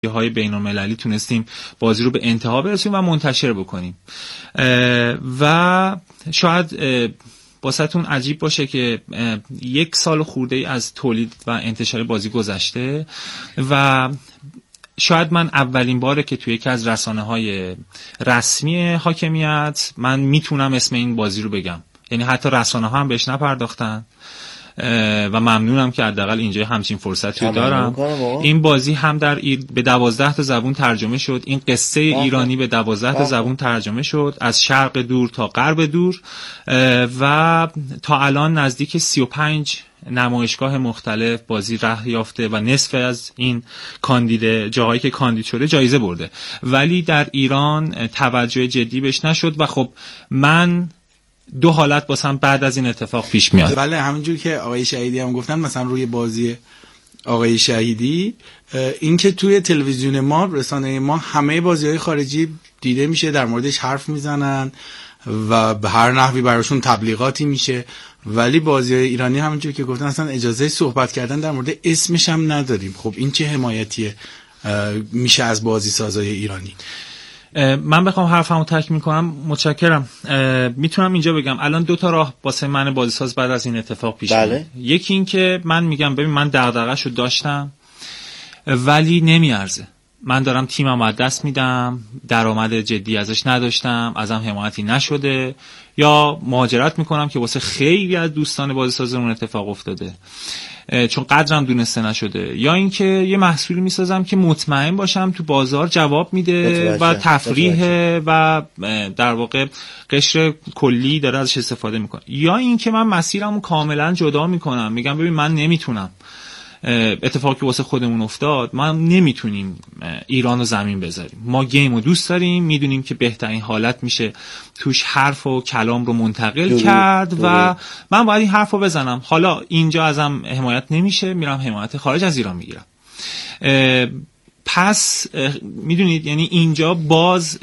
های بین‌المللی تونستیم بازی رو به انتها برسونیم و منتشر بکنیم. و شاید واسهتون عجیب باشه که 1 سال خورده از تولید و انتشار بازی گذشته و شاید من اولین باره که توی یکی از رسانه‌های رسمی حاکمیت من میتونم اسم این بازی رو بگم، یعنی حتی رسانه‌ها هم بهش نپرداختن و ممنونم که حداقل اینجا همچین فرصتی رو دارم. این بازی هم به 12 تا زبون ترجمه شد. این قصه ایرانی به 12 تا زبون ترجمه شد، از شرق دور تا غرب دور، و تا الان نزدیک 35 نمایشگاه مختلف بازی راه یافته و نصف از این جاهایی که کاندید شده جایزه برده، ولی در ایران توجه جدی بهش نشد و خب من 2 حالت واسم بعد از این اتفاق پیش میاد. بله، همونجور که آقای شهیدی هم گفتن، مثلا روی بازی آقای شهیدی این که توی تلویزیون ما، رسانه ما، همه بازی‌های خارجی دیده میشه، در موردش حرف میزنن و به هر نحوی براشون تبلیغاتی میشه، ولی بازی‌های ایرانی همونجور که گفتن اصلا اجازه صحبت کردن در مورد اسمش هم نداریم. خب این چه حمایتیه میشه از بازی سازای ایرانی؟ من بخوام حرفمو تکمیل کنم، متشکرم. میتونم اینجا بگم الان 2 تا راه واسه من بازیساز بعد از این اتفاق پیش میاد. یکی این که من میگم ببین من دغدغه‌شو داشتم ولی نمیارزه، من دارم تیمم از دست میدم، درآمد جدی ازش نداشتم، ازم حمایتی نشده، یا مهاجرت میکنم که واسه خیلی از دوستان بازیساز اون اتفاق افتاده چون قدرم دونسته نشده، یا اینکه یه محصولی میسازم که مطمئن باشم تو بازار جواب میده و تفریحه و در واقع قشر کلی داره ازش استفاده میکنه، یا اینکه من مسیرمو کاملا جدا میکنم، میگم ببین من نمیتونم، اتفاقی که واسه خودمون افتاد، ما نمیتونیم ایران رو زمین بذاریم، ما گیم رو دوست داریم، میدونیم که بهترین حالت میشه توش حرف و کلام رو منتقل کرد و من باید این حرف رو بزنم. حالا اینجا ازم حمایت نمیشه، میرم حمایت خارج از ایران میگیرم. پس میدونید یعنی اینجا باز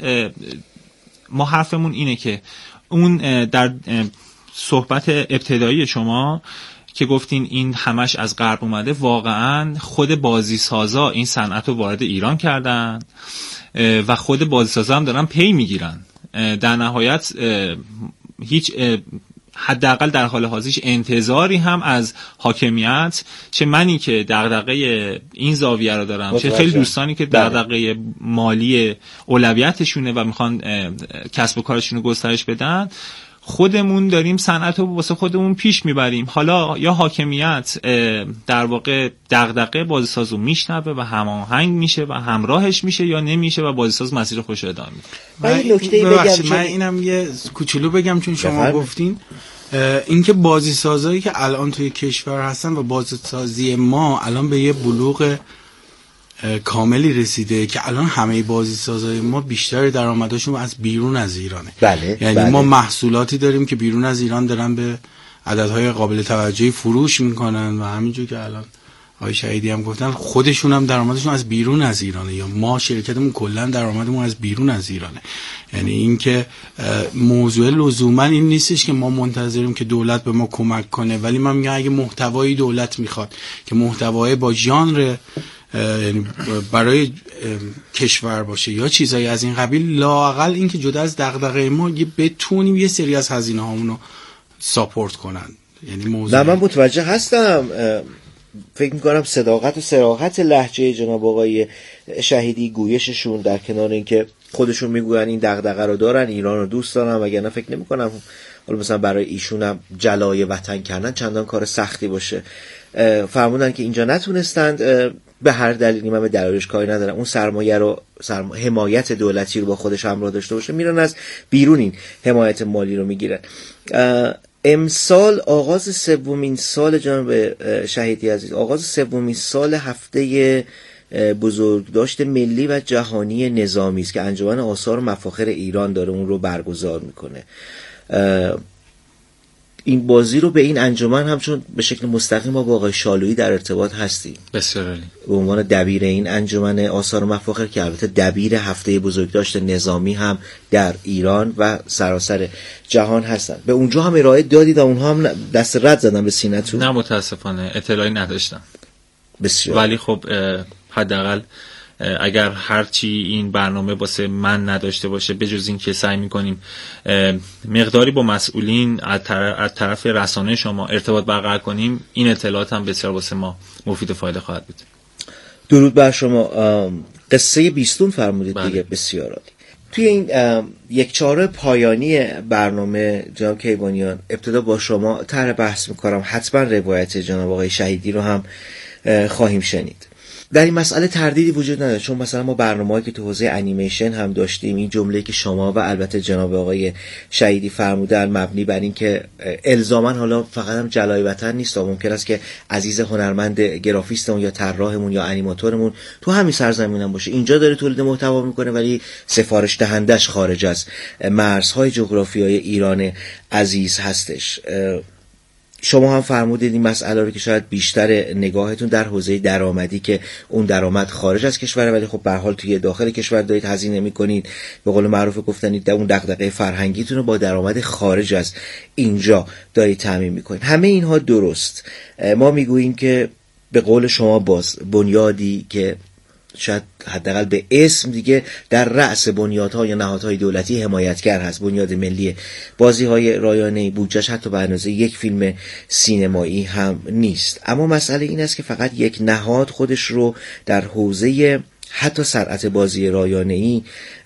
ما حرفمون اینه که اون در صحبت ابتدایی شما که گفتین این همش از غرب اومده، واقعا خود بازیسازا این صنعت رو وارد ایران کردن و خود بازیسازا هم دارن پی میگیرن. در نهایت هیچ حداقل در حال حاضرش انتظاری هم از حاکمیت، چه منی که دغدغه این زاویه رو دارم، چه خیلی دوستانی که دغدغه مالی اولویتشونه و میخوان کسب و کارشون رو گسترش بدن، خودمون داریم صنعت رو واسه خودمون پیش میبریم. حالا یا حاکمیت در واقع دغدغه بازیساز رو میشنوه و هماهنگ میشه و همراهش میشه، یا نمیشه و بازیساز مسیر خودش رو ادامه میده. من اینم یه کوچولو بگم چون شما گفتین اینکه بازیسازایی که الان توی کشور هستن و بازیسازی ما الان به یه بلوغ کاملی رسیده که الان همه بازیسازای ما بیشتر درآمدشون از بیرون از ایرانه. یعنی ما محصولاتی داریم که بیرون از ایران دارن به عددهای قابل توجهی فروش میکنن و همینجور که الان آقای شهیدی هم گفتن خودشون هم درآمدشون از بیرون از ایرانه، یا ما شرکتمون کلا درآمدمون از بیرون از ایرانه. یعنی اینکه موضوع لزوما این نیستش که ما منتظریم که دولت به ما کمک کنه، ولی من میگم اگه محتوایی دولت میخواد که محتوای با ژانر یعنی برای کشور باشه یا چیزایی از این قبیل، لااقل این که جدا از دغدغه ما بتونیم یه سری از هزینه هامونو ساپورت کنن. یعنی موضوع من متوجه هستم. فکر میکنم صداقت و صراحت لهجه جناب آقای شهیدی، گویششون در کنار اینکه خودشون میگوین این دغدغه رو دارن، ایران رو دوست دارن، وگرنه فکر نمیکنم حالا مثلا برای ایشون هم جلای وطن کردن چندان کار سختی باشه. فرمودن که اینجا نتونستند به هر دلیلی، من به دلایلش کاری ندارم، اون سرمایه رو حمایت دولتی رو با خودش همراه داشته باشه، میرن از بیرون این حمایت مالی رو میگیرن. امسال آغاز 3مین سال جناب شهیدی عزیز، آغاز 3مین سال هفته بزرگداشت ملی و جهانی نظامی است که انجمن آثار و مفاخر ایران داره اون رو برگزار میکنه. این بازی رو به این انجمن هم چون به شکل مستقیم با آقای شالویی در ارتباط هستیم، بسیار عالی، به عنوان دبیر این انجمن آثار و مفاخر که البته دبیر هفته بزرگداشت نظامی هم در ایران و سراسر جهان هستن، به اونجا هم ارائه دادید و اونها هم دست رد زدن به سینه‌تون؟ نه متاسفانه اطلاعی نداشتم. بسیار. ولی خب حداقل اگر هرچی این برنامه واسه من نداشته باشه، بجز این که سعی میکنیم مقداری با مسئولین از طرف رسانه شما ارتباط برقرار کنیم، این اطلاعات هم بسیار واسه ما مفید و فایده خواهد بود. درود بر شما. قصه 20 فرمودید. بله. دیگه بسیار عالی. توی این یک چهار پایانی برنامه جناب کیوانیان ابتدا با شما طرح بحث میکنم، حتما روایت جناب آقای شهیدی رو هم خواهیم شنید. در این مسئله تردیدی وجود نداره، چون مثلا ما برنامه‌ای که تو حوزه انیمیشن هم داشتیم، این جمله‌ای که شما و البته جناب آقای شهیدی فرمودن مبنی بر این که الزاماً حالا فقط هم جلای وطن نیست، ممکن است که عزیز هنرمند گرافیستمون یا طراحمون یا انیماتورمون تو همین سرزمین هم باشه، اینجا داره تولید محتوا میکنه ولی سفارش دهندش خارج از مرزهای جغرافیایی ایران عزیز هستش. شما هم فرمودید این مسئله رو که شاید بیشتر نگاهتون در حوزه درآمدی که اون درآمد خارج از کشوره، ولی خب به هر حال توی داخل کشور دارید هزینه می‌کنید، به قول معروف گفتنید اون دغدغه فرهنگیتون رو با درآمد خارج از اینجا دارید تامین می‌کنید. همه اینها درست. ما میگوییم که به قول شما باز بنیادی که شاید حداقل به اسم دیگه در رأس بنیادها یا نهادهای دولتی حمایتگر هست، بنیاد ملی بازی‌های رایانه‌ای، بودجه‌اش حتی به اندازه یک فیلم سینمایی هم نیست. اما مسئله این است که فقط یک نهاد خودش رو در حوزه حتی صنعت بازی رایانه‌ای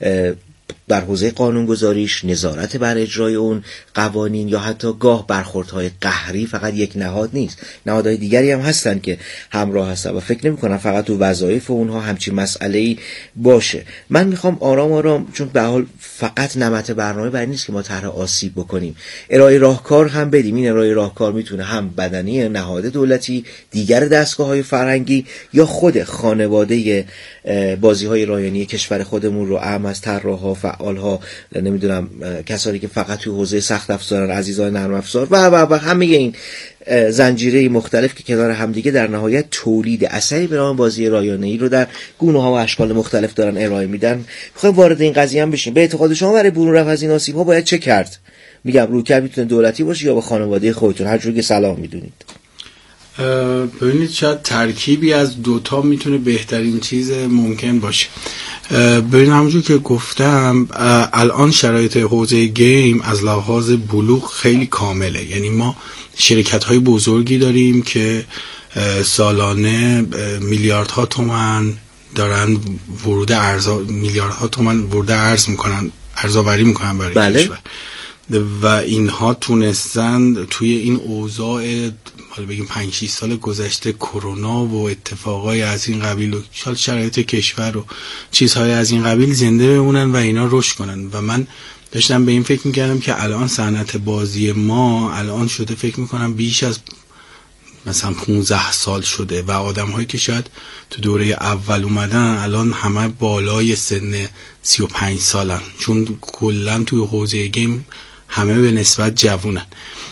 در حوزه قانونگذاریش، نظارت بر اجرای اون قوانین یا حتی گاه برخوردهای قهری فقط یک نهاد نیست، نهادهای دیگری هم هستن که همراه هستن و فکر نمی کنم فقط تو وظایف اونها همچین مسئله‌ای باشه. من میخوام آرام آرام، چون به حال فقط نمط برنامه بر نیست که ما طرح آسیب بکنیم، ارائه راهکار هم بدیم. این ارائه راهکار میتونه هم بدنی نهاد دولتی، دیگر دستگاه‌های فرهنگی یا خود خانواده بازی‌های رایانه‌ای کشور خودمون رو، اهم از طراح‌ها، فعال‌ها، نمیدونم کسانی که فقط توی حوزه سخت افزارن، عزیزان نرم افزار و همه این زنجیره مختلف که کنار همدیگه در نهایت تولید اثری به نام بازی رایانه‌ای رو در گونه‌ها و اشکال مختلف دارن ارائه میدن. می‌خوایم وارد این قضیه هم بشیم. به اعتقاد شما برای برون رفت از این آسیب‌ها باید چه کرد؟ میگم رویکرد میتونه دولتی باشه یا با خانواده خودتون، هر جوری که صلاح میدونید. ببینید شاید ترکیبی از دوتا میتونه بهترین چیز ممکن باشه. ببین همونجور که گفتم الان شرایط حوزه گیم از لحاظ بلوغ خیلی کامله، یعنی ما شرکت های بزرگی داریم که سالانه میلیاردها تومان دارن ورود میلیاردها تومان ورود ارز میکنن، ارزآوری میکنن برای کشور. و اینها تونستن توی این اوضاع حالا بگیم 5-6 سال گذشته کرونا و اتفاقای از این قبیل و شرایط کشور و چیزهای از این قبیل زنده بمونن و اینا رشد کنن. و من داشتم به این فکر میکردم که الان صنعت بازی ما الان شده فکر میکنم بیش از مثلا 15 سال شده و آدم هایی که شاید تو دوره اول اومدن الان همه بالای سن 35 سالن، چون کلا توی حوزه گیم همه به نسبت جوونن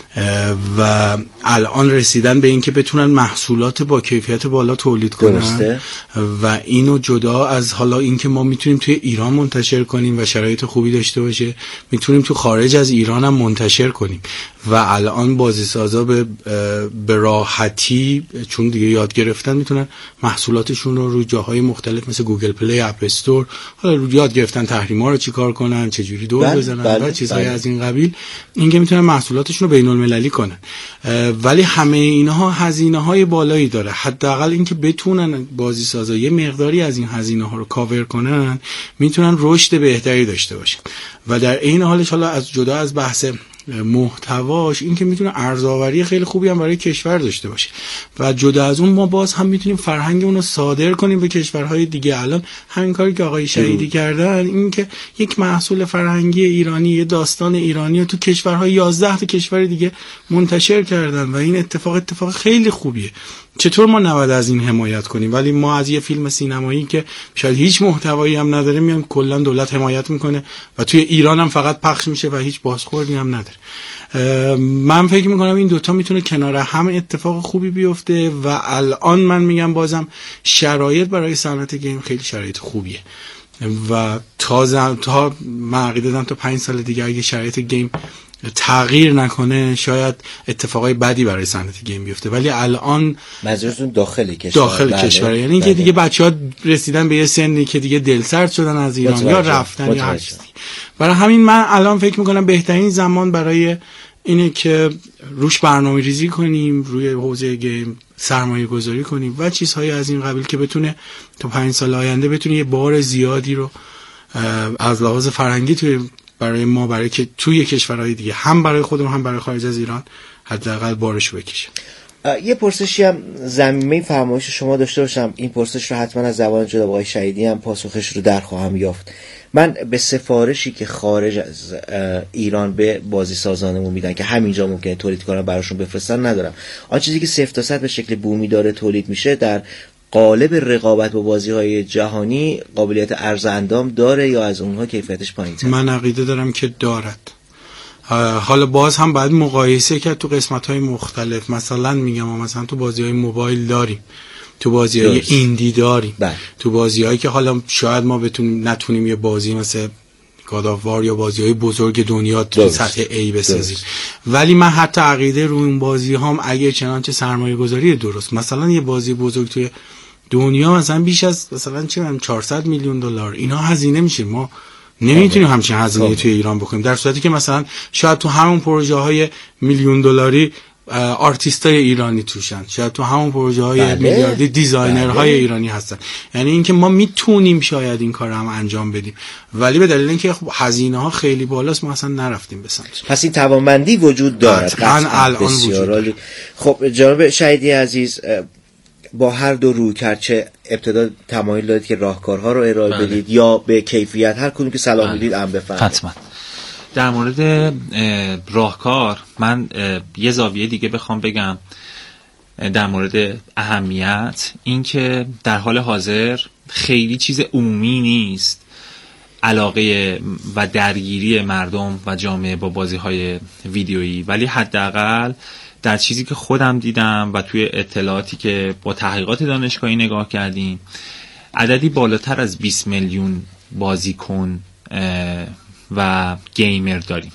و الان رسیدن به این که بتونن محصولات با کیفیت بالا تولید کنن و اینو جدا از حالا این که ما میتونیم توی ایران منتشر کنیم و شرایط خوبی داشته باشه، میتونیم تو خارج از ایران هم منتشر کنیم و الان بازیسازا به راحتی چون دیگه یاد گرفتن میتونن محصولاتشون رو روی جاهای مختلف مثل گوگل پلی، اپ استور، حالا رو یاد گرفتن تحریما رو چیکار کنن، چجوری دور بزنن و چیزهای از این قبیل، اینکه میتونن محصولاتشون رو بین‌المللی کنن. ولی همه اینها هزینه‌های بالایی داره. حداقل اینکه بتونن بازیسازا یه مقداری از این هزینه‌ها رو کاور کنن، میتونن رشد بهتری داشته باشن. و در این حالش حالا از جدا از بحث محتواش این که میتونه ارزآوری خیلی خوبی هم برای کشور داشته باشه و جدا از اون ما باز هم میتونیم فرهنگ اون رو صادر کنیم به کشورهای دیگه. الان همین کاری که آقای شهیدی کردن، این که یک محصول فرهنگی ایرانی، یه داستان ایرانی رو تو کشورهای 11 تا کشور دیگه منتشر کردن و این اتفاق خیلی خوبیه. چطور ما نباید از این حمایت کنیم؟ ولی ما از یه فیلم سینمایی که شاید هیچ محتوایی هم نداره میام کلا دولت حمایت میکنه و توی ایران هم فقط پخش میشه و هیچ بازخوردی هم نداره. من فکر میکنم این دوتا میتونه کنار هم اتفاق خوبی بیفته و الان من میگم بازم شرایط برای صنعت گیم خیلی شرایط خوبیه و تا من عقیده دارم تا 5 سال دیگه اگه شرایط گیم تغییر نکنه شاید اتفاقای بدی برای صنعت گیم بیفته. ولی الان منظورتون داخل کشور یعنی که دیگه بچه‌ها رسیدن به یه سنی که دیگه دلسرد شدن از ایران یا رفتن یا هر چیزی. برای همین من الان فکر میکنم بهترین زمان برای اینه که روش برنامه ریزی کنیم، روی حوزه گیم سرمایه گذاری کنیم و چیزهای از این قبیل که بتونه تا 5 سال آینده بتونه یه بار زیادی رو از لحاظ فرهنگی برای که توی کشورهای دیگه هم برای خودمون هم برای خارج از ایران حداقل بارشو بکشه. یه پرسشی هم ضمیمه فرمایش شما داشته باشم، این پرسش رو حتما از زبان جناب آقای شهیدی هم پاسخش رو در خواهم یافت. من به سفارشی که خارج از ایران به بازی سازانمون میدن که همینجا ممکنه تولید کنن براشون بفرستن ندارم. آن چیزی که صفر تا صد به شکل بومی داره تولید میشه در قالب رقابت با بازی‌های جهانی قابلیت عرض اندام داره یا از اونها کیفیتش پایین‌تره؟ من عقیده دارم که دارد. حالا باز هم باید مقایسه کرد تو قسمت‌های مختلف. مثلا میگم مثلا تو بازی‌های موبایل داریم، تو بازی‌های ایندی داریم، تو بازی‌هایی که حالا شاید ما نتونیم یه بازی مثل گاد آف وار یا بازی‌های بزرگ دنیا تو سطح A بسازیم، ولی من حتی عقیده رو اون بازی‌هام اگه چنانچه سرمایه‌گذاری درست، مثلا یه بازی بزرگ توی دنیا مثلا بیش از مثلا چه 400 میلیون دلار اینا هزینه میشه، ما نمیتونیم همچین هزینه توی ایران بکنیم، در صورتی که مثلا شاید تو همون پروژه‌های میلیون دلاری آرتیستای ایرانی توشن، شاید تو همون پروژه‌های میلیاردی دیزاینرهای ایرانی هستن. یعنی اینکه ما میتونیم شاید این کار هم انجام بدیم، ولی به دلیل اینکه هزینه‌ها خیلی بالاست ما اصلا نرفتیم به سمتش. پس این توانمندی وجود دارد الان وجود. خب جناب شهیدی عزیز، با هر دو روی کرد، چه ابتدا تمایل دارید که راهکارها رو ارائه بدید یا به کیفیت، هر کدوم که صلاح میدید ام بفرمایید. حتما. در مورد راهکار من یه زاویه دیگه بخوام بگم در مورد اهمیت، این که در حال حاضر خیلی چیز عمومی نیست علاقه و درگیری مردم و جامعه با بازی‌های ویدیویی، ولی حداقل در چیزی که خودم دیدم و توی اطلاعاتی که با تحقیقات دانشگاهی نگاه کردیم، عددی بالاتر از 20 میلیون بازیکن و گیمر داریم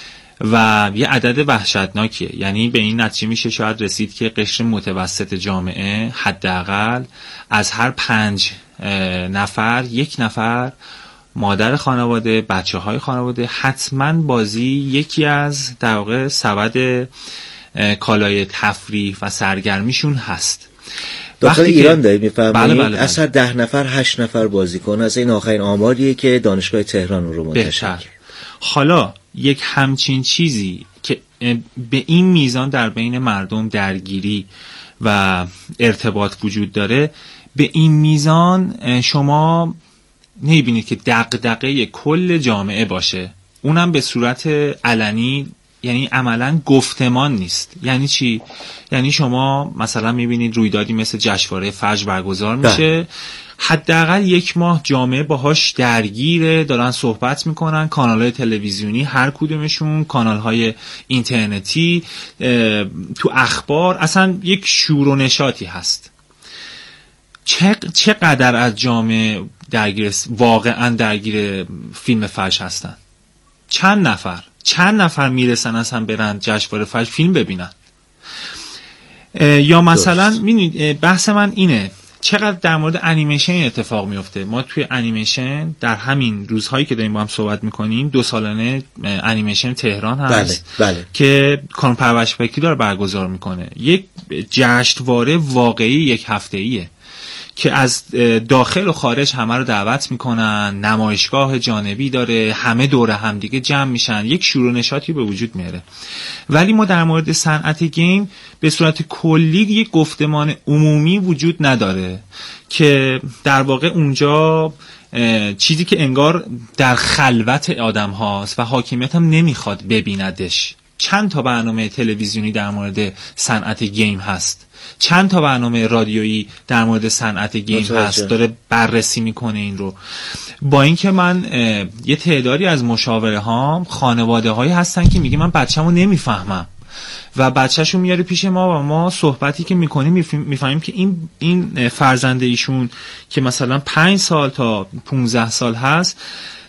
و یه عدد وحشتناکیه. یعنی به این نتیجه میشه شاید رسید که قشر متوسط جامعه حداقل از هر 5 نفر 1 نفر مادر خانواده، بچه های خانواده حتما بازی یکی از در واقع سبد کالای تفریح و سرگرمیشون هست. داخل ایران دارید میفهمید؟ بله. اصلا 10 نفر 8 نفر بازیکن، از این آخرین آماریه که دانشگاه تهران رو منتشر کرد. حالا یک همچین چیزی که به این میزان در بین مردم درگیری و ارتباط وجود داره، به این میزان شما نمیبینید که دغدغه کل جامعه باشه، اونم به صورت علنی، یعنی عملا گفتمان نیست. یعنی چی؟ یعنی شما مثلا میبینید رویدادی مثل جشنواره فجر برگزار میشه، حداقل 1 ماه جامعه باهاش درگیره، دارن صحبت میکنن، کانالهای تلویزیونی هر کدومشون، کانالهای اینترنتی، تو اخبار، اصلا یک شور و نشاطی هست. چقدر از جامعه واقعا درگیر فیلم فجر هستن؟ چند نفر میرسن اصلا برن جشنواره فجر فیلم ببینن؟ یا مثلا میدونید بحث من اینه، چقدر در مورد انیمیشن اتفاق میفته. ما توی انیمیشن در همین روزهایی که داریم با هم صحبت میکنیم 2 سالانه انیمیشن تهران هست. بله. که کانون پرورش فکری داره برگزار میکنه، یک جشنواره واقعی 1 هفته‌ایه که از داخل و خارج همه رو دعوت میکنن، نمایشگاه جانبی داره، همه دوره هم دیگه جمع میشن، یک شور و نشاطی به وجود میاره. ولی ما در مورد صنعت گیم به صورت کلی یک گفتمان عمومی وجود نداره که در واقع اونجا چیزی که انگار در خلوت آدم هاست و حاکمیت هم نمیخواد ببیندش. چند تا برنامه تلویزیونی در مورد صنعت گیم هست، چند تا برنامه رادیویی در مورد صنعت گیم هست، داره بررسی میکنه این رو. با اینکه من یه تعدادی از مشاوره هام خانواده هایی هستن که میگه من بچه‌مو نمیفهمم و بچه‌شو میاره پیش ما و ما صحبتی که میکنیم میفهمیم که این فرزند ایشون که مثلا 5 سال تا 15 سال هست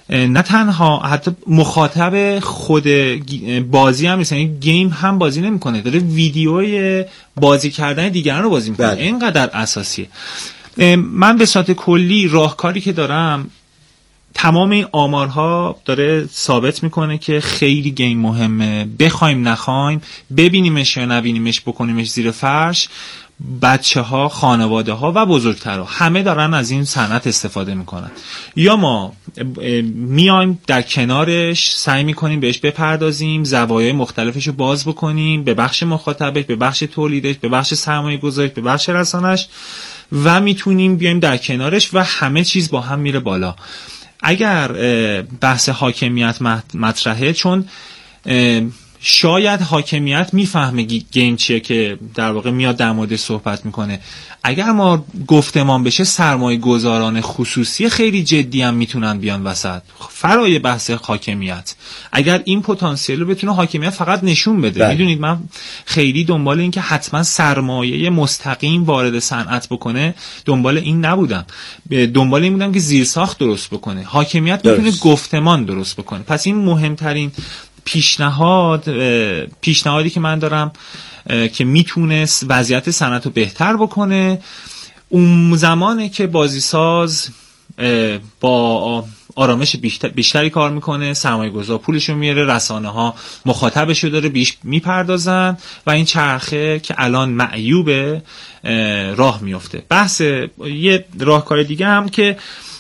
نه تنها حتی مخاطب خود بازی هم نیست، یعنی گیم هم بازی نمیکنه، داره ویدیوی بازی کردن دیگران رو بازی میکنه. اینقدر اساسیه. من به صورت کلی راهکاری که دارم، تمام این آمارها داره ثابت میکنه که خیلی گیم مهمه، بخوایم نخوایم، ببینیمش یا نبینیمش، بکنیمش زیر فرش، بچه ها، خانواده ها و بزرگترها همه دارن از این صنعت استفاده میکنن. یا ما میایم در کنارش سعی میکنیم بهش بپردازیم، زوایای مختلفش رو باز بکنیم، به بخش مخاطبش، به بخش تولیدش، به بخش سرمایه گذاریش، به بخش رسانش، و میتونیم بیایم در کنارش و همه چیز با هم میره بالا. اگر بحث حاکمیت مطرحه، چون شاید حاکمیت میفهمه گیم چیه که در واقع میاد در مورد صحبت میکنه. اگر ما گفتمان بشه، سرمایه گذاران خصوصی خیلی جدی هم میتونن بیان وسط فرای بحث حاکمیت. اگر این پتانسیل رو بتونه حاکمیت فقط نشون بده. میدونید من خیلی دنبال این که حتما سرمایه مستقیم وارد صنعت بکنه دنبال این نبودم، دنبال این بودم که زیرساخت درست بکنه، حاکمیت بتونه گفتمان درست بکنه. پس این مهمترین پیشنهادی که من دارم که میتونه وضعیت صنعت رو بهتر بکنه، اون زمانه که بازیساز با آرامش بیشتری کار میکنه، سرمایه گذار پولشو میاره، رسانه ها مخاطبشو داره بیش میپردازن و این چرخه که الان معیوبه راه میفته. بحث یه راهکار دیگه هم که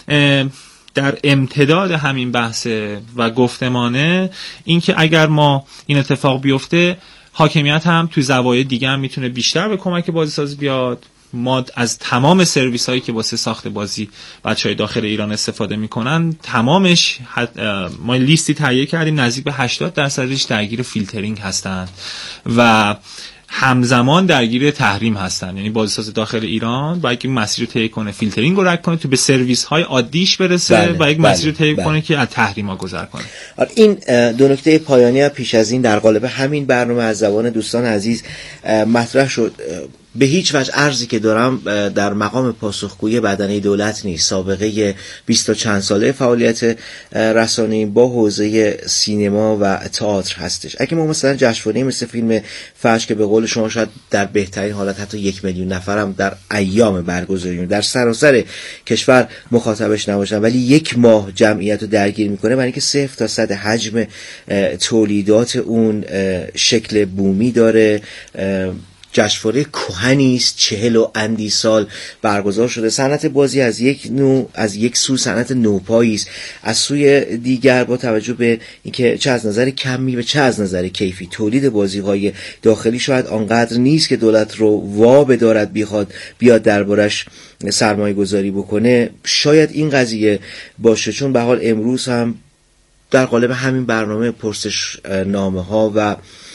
در امتداد همین بحث و گفتمانه، این که اگر ما این اتفاق بیفته، حاکمیت هم توی زوایای دیگه هم میتونه بیشتر به کمک بازیساز بیاد. ما از تمام سرویس هایی که واسه ساخت بازی بچهای داخل ایران استفاده میکنن، تمامش ما لیستی تهیه کردیم، نزدیک به 80% درگیر فیلترینگ هستن و همزمان درگیر تحریم هستن. یعنی بازیساز داخل ایران باید یک مسیر رو طی کنه، فیلترینگ رو رد کنه، تو به سرویس های عادیش برسه و یک مسیر رو طی کنه که از تحریم ها گذر کنه. این دو نکته پایانی پیش از این در قالب همین برنامه از زبان دوستان عزیز مطرح شد. به هیچ وجه ارزی که دارم در مقام پاسخگویی بدنه دولت نیست. سابقه 20 و چند ساله فعالیت رسانه‌ای با حوزه سینما و تئاتر هستش. اگه ما مثلا جشنواره مثل فیلم فجر که به قول شما شاید در بهترین حالت حتی 1 میلیون نفرم در ایام برگزاری در سراسر کشور مخاطبش نباشن، ولی 1 ماه جمعیت رو درگیر میکنه، برای اینکه 0 تا 100 حجم تولیدات اون شکل بومی داره. جشنواره کهنی است، 40 و اندی سال برگزار شده. صنعت بازی از یک سو صنعت نوپایی است، از سوی دیگر با توجه به اینکه چه از نظر کمی و چه از نظر کیفی تولید بازی‌های داخلی شاید آنقدر نیست که دولت رو وا بدارد بیاد دربارش سرمایه گذاری بکنه. شاید این قضیه باشه، چون به حال امروز هم در قالب همین برنامه پرسش نامه ها و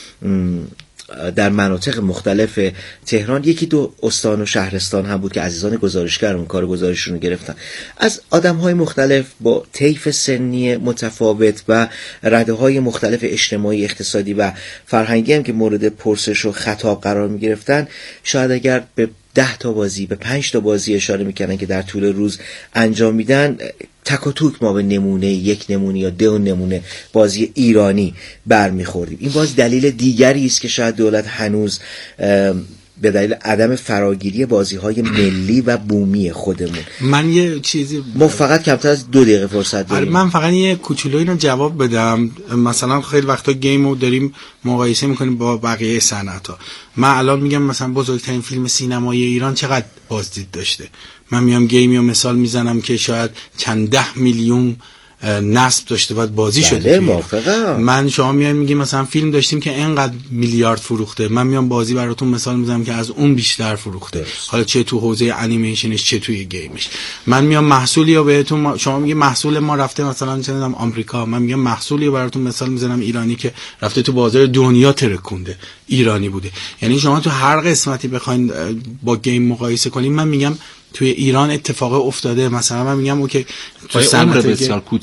در مناطق مختلف تهران 1-2 استان و شهرستان هم بود که عزیزان گزارشگرمون کار گزارششون رو گرفتن از آدم‌های مختلف با طیف سنی متفاوت و رده‌های مختلف اجتماعی، اقتصادی و فرهنگی هم که مورد پرسش و خطاب قرار می‌گرفتن. شاید اگر به 10 تا بازی، به 5 تا بازی اشاره میکنن که در طول روز انجام میدن، تک و توک ما به نمونه 1 نمونه یا 2 نمونه بازی ایرانی برمیخوردیم. این باز دلیل دیگری است که شاید دولت هنوز به دلیل عدم فراگیری بازی‌های ملی و بومی خودمون. من یه چیزی ما فقط کمتر از 2 دقیقه فرصت داریم. من فقط یه کوچولو اینو جواب بدم. مثلا خیلی وقتا گیمو داریم مقایسه میکنیم با بقیه صنعت‌ها. من الان میگم مثلا بزرگترین فیلم سینمایی ایران چقدر بازدید داشته. من میام گیمیو مثال میزنم که شاید چند 10 میلیون نصب داشته، بعد بازی شده. من شما میان میگی مثلا فیلم داشتیم که اینقدر میلیارد فروخته، من میام بازی براتون مثال میزنم که از اون بیشتر فروخته. حالا چه تو حوزه انیمیشنش چه توی گیمش. من میام محصولی رو بهتون، شما میگی محصول ما رفته مثلا چه میدونم آمریکا، من میگم محصولی رو براتون مثال میزنم ایرانی که رفته تو بازار دنیا ترکونده، ایرانی بوده. یعنی شما تو هر قسمتی بخواید با گیم مقایسه کنین، من میگم توی ایران اتفاق افتاده. مثلا من میگم اوکی تو صنعت بسیار کوتاه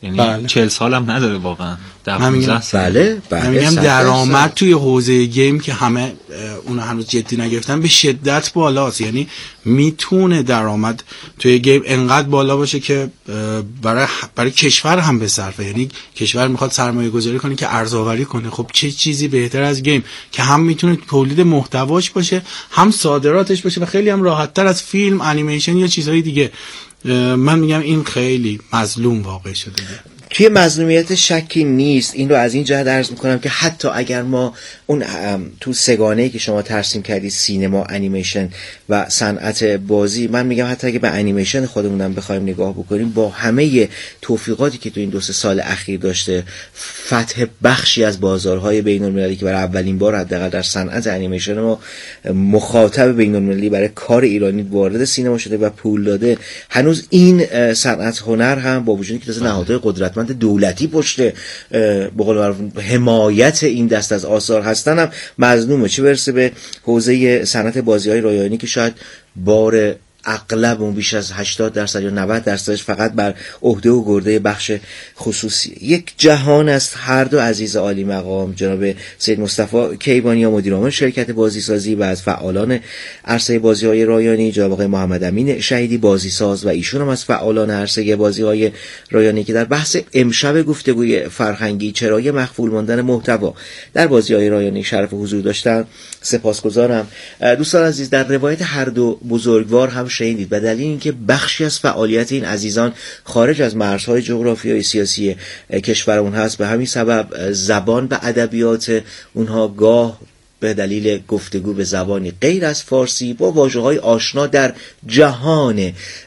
یعنی 40 سالم نداره واقعا، 15 سال. بله میگم درآمد توی حوزه گیم که همه اون هنوز جدی نگرفتن به شدت بالاست. یعنی میتونه درآمد توی گیم انقدر بالا باشه که برای کشور هم بصرفه. یعنی کشور میخواد سرمایه گذاری کنه که ارزآوری کنه، خب چه چیزی بهتر از گیم که هم میتونه تولید محتواش باشه، هم صادراتش باشه و خیلی هم راحت تر از فیلم، انیمیشن یا چیزهای دیگه. من میگم این خیلی مظلوم واقع شده. توی مظلومیت شکی نیست. این رو از این جهت عرض میکنم که حتی اگر ما اون تو سگانه‌ای که شما ترسیم کردید، سینما، انیمیشن و صنعت بازی، من میگم حتی اگه به انیمیشن خودمونم بخوایم نگاه بکنیم، با همه توفیقاتی که تو این 2-3 سال اخیر داشته، فتح بخشی از بازارهای بین‌المللی که برای اولین بار حداقل در صنعت انیمیشن ما مخاطب بین‌المللی برای کار ایرانی وارد سینما شده و پول داده، هنوز این صنعت هنر هم با وجودی که تازه نهادهای قدرتمند دولتی پشت به قول معروف حمایت این دست از آثار هستن هم مظلومه. چه برسه به حوزه صنعت بازی‌های رایانه‌ای که شاید بار اغلب اون بیش از 80% یا 90% فقط بر عهده و گرده بخش خصوصی. یک جهان است. هر دو عزیز عالی مقام جناب سید مصطفی کیوانی مدیر عامل شرکت بازیسازی و از فعالان عرصه بازی‌های رایانه‌ای جناب آقای محمد امین شهیدی بازیساز و ایشون هم از فعالان عرصه بازی‌های رایانه‌ای که در بحث امشب گفتگوی فرهنگی چرای مخفول ماندن محتوا در بازی‌های رایانه‌ای شرف حضور داشتن سپاسگزارم. دوستان عزیز، در روایت هر دو بزرگوار هم شنیدید و دلیل اینکه بخشی از فعالیت این عزیزان خارج از مرزهای جغرافیایی سیاسی کشورمون هست، به همین سبب زبان و ادبیات اونها گاه به دلیل گفتگو به زبانی غیر از فارسی با واژه‌های آشنا در جهان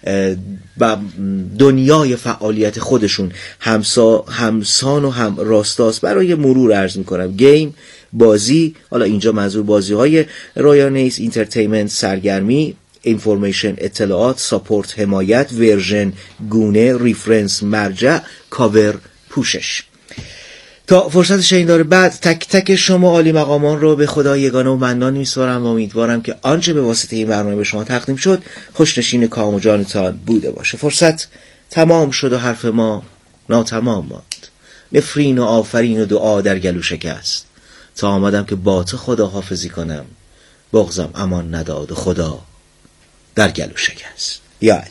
و دنیای فعالیت خودشون همسان و هم راستاست. برای مرور عرض می‌کنم: گیم، بازی، حالا اینجا منظور بازی‌های رایانه‌ای است، اینترتینمنت، سرگرمی، اینفورمیشن، اطلاعات، ساپورت، حمایت، ورژن، گونه، ریفرنس، مرجع، کاور، پوشش. تا فرصت شنیدار بعد تک تک شما عالی مقامان رو به خدای یگانه و منان می‌سپارم و امیدوارم که آنچه به واسطه این برنامه به شما تقدیم شد خوشنشین کام و جانتان بوده باشه. فرصت تمام شد و حرف ما ناتمام ماند. نفرین و آفرین و دعا در گلو شکست. تا آمدم که با تو خدا حافظی کنم، بغضم امان نداد و خدا در گلو شکست. یا علی.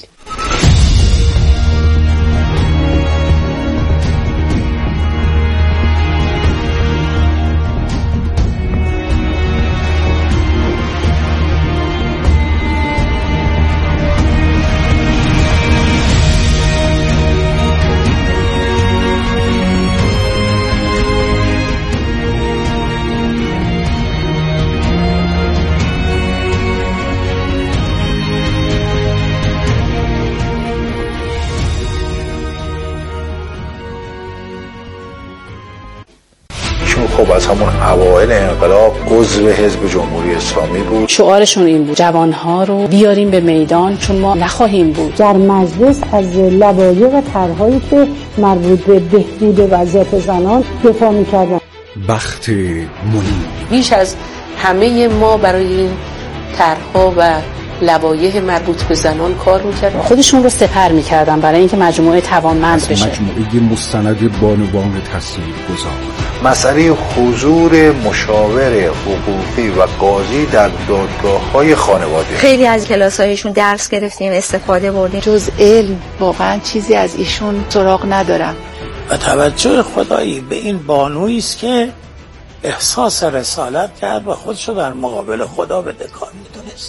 خب از همون اوایل انقلاب عضو حزب جمهوری اسلامی بود. شعارشون این بود: جوانها رو بیاریم به میدان چون ما نخواهیم بود. در مجلس از لوایح و طرحهایی که مربوط به بهبود وضعیت زنان دفاع می‌کردن. بخت منیر بیش از همه ما برای این طرحها و لوایح مربوط به زنان کار می‌کردن. خودشون رو سپر می‌کردن برای اینکه مجموعه توانمند بشه. مجموعه مستند بانوان تاثیرگذار. مسئله حضور مشاور حقوقی و قاضی در دادگاه‌های خانواده. خیلی از کلاس‌هایشون درس گرفتیم، استفاده بردیم. جز علم واقعا چیزی از ایشون سراغ ندارم. و توجه خدایی به این بانویی است که احساس رسالت کرد و خودشو در مقابل خدا بدهکار می‌دونست.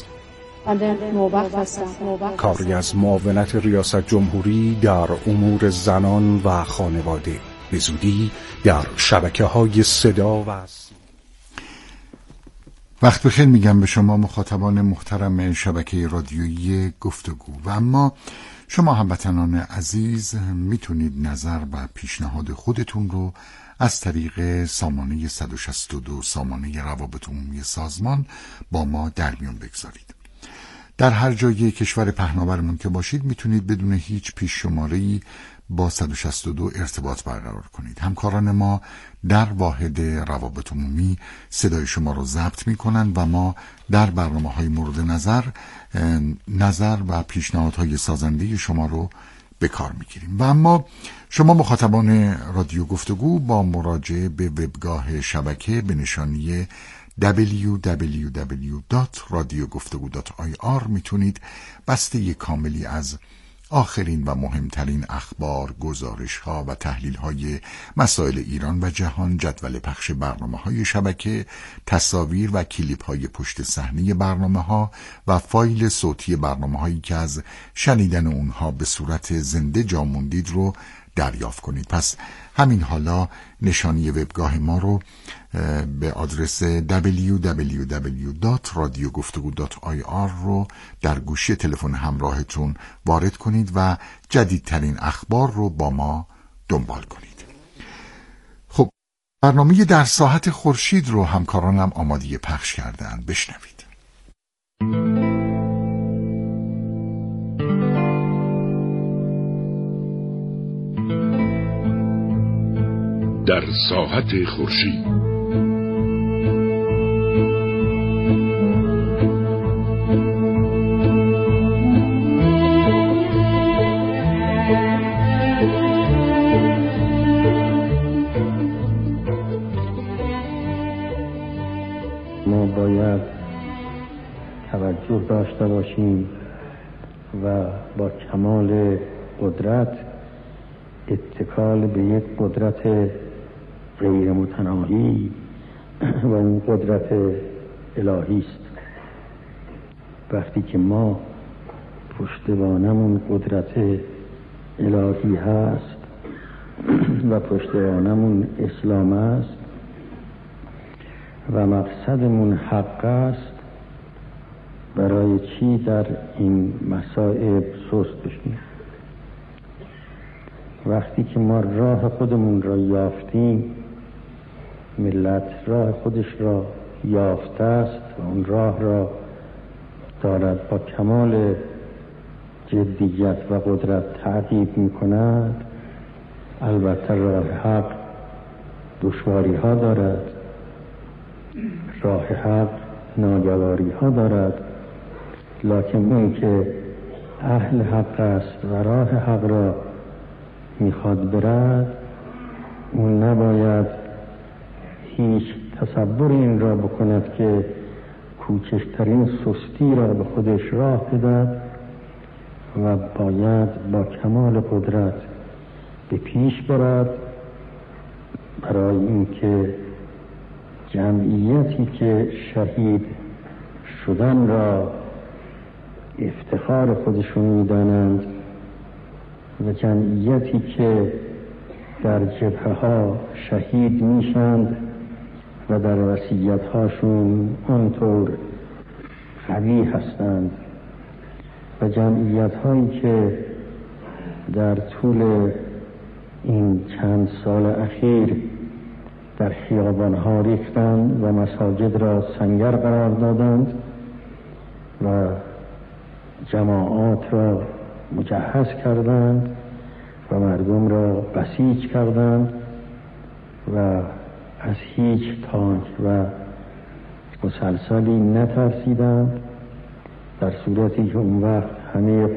کاری از معاونت ریاست جمهوری در امور زنان و خانواده، به زودی در شبکه‌های صدا و وقت بخیر میگم به شما مخاطبان محترم شبکه رادیویی گفتگو. و اما شما هموطنان عزیز میتونید نظر و پیشنهاد خودتون رو از طریق سامانه 162 سامانه روابط عمومی سازمان با ما در میون بگذارید. در هر جای کشور پهناورمون که باشید میتونید بدون هیچ پیش شماره‌ای با 162 ارتباط برقرار کنید. همکاران ما در واحد روابط عمومی صدای شما رو ضبط میکنن و ما در برنامه‌های مورد نظر و پیشنهادهای سازنده شما رو به کار میگیریم. و اما شما مخاطبان رادیو گفتگو با مراجعه به وبگاه شبکه به نشانی www.radioguftagو.ir میتونید بسته کاملی از آخرین و مهمترین اخبار، گزارش‌ها و تحلیل‌های مسائل ایران و جهان، جدول پخش برنامه‌های شبکه، تصاویر و کلیپ‌های پشت صحنه برنامه‌ها و فایل صوتی برنامه‌هایی که از شنیدن اونها به صورت زنده جا موندید رو دریافت کنید. پس همین حالا نشانی وبگاه ما رو به آدرس www.radioguftagو.ir رو در گوشی تلفن همراهتون وارد کنید و جدیدترین اخبار رو با ما دنبال کنید. خب، برنامه در ساحت خورشید رو همکارانم آماده پخش کردند. بشنوید. در ساحت خورشید ما باید توجه داشته باشیم و با کمال قدرت اتکال به یک قدرت غیر متناهی و اون قدرت الهی است. وقتی که ما پشتوانمون قدرت الهی هست و پشتوانمون اسلام است و مقصدمون حق است، برای چی در این مسائل سست بشیم؟ وقتی که ما راه خودمون را یافتیم، ملت راه خودش را یافته است و اون راه را دارد با کمال جدیت و قدرت تعقیب می‌کند. البته راه حق دشواری ها دارد، راه حق ناگواری ها دارد، لکن اون که اهل حق است و راه حق را میخواد برد، اون نباید هیچ تصور این را بکند که کوچکترین سستی را به خودش راه بدهد و باید با کمال قدرت به پیش برد، برای اینکه جمعیتی که شهید شدن را افتخار خودشون میدانند و جمعیتی که در جبهه ها شهید میشند و در وصیت هاشون آنطور قوی هستند و جمعیت هایی که در طول این چند سال اخیر در خیابان ها ریختند و مساجد را سنگر قرار دادند و جماعات را مجهز کردند و مردم را بسیج کردند و از هیچ تانک و مسلسلی نترسیدند، در صورتی که اون وقت همه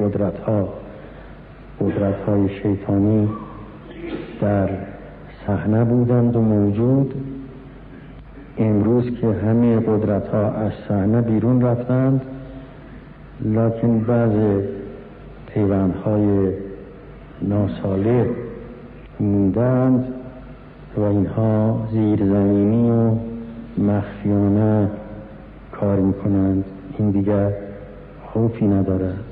قدرت‌های شیطانی در صحنه بودند و موجود. امروز که همه قدرت‌ها از صحنه بیرون رفتند، لکن بعض پیوندهای ناصالح موندند و اینها زیرزمینی و مخفیانه کار میکنند. این دیگر خوفی ندارد.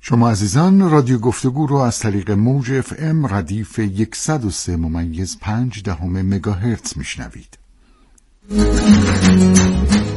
شما عزیزان رادیو گفتگو رو از طریق موج FM ردیف 103.5 مگاهرتز میشنوید.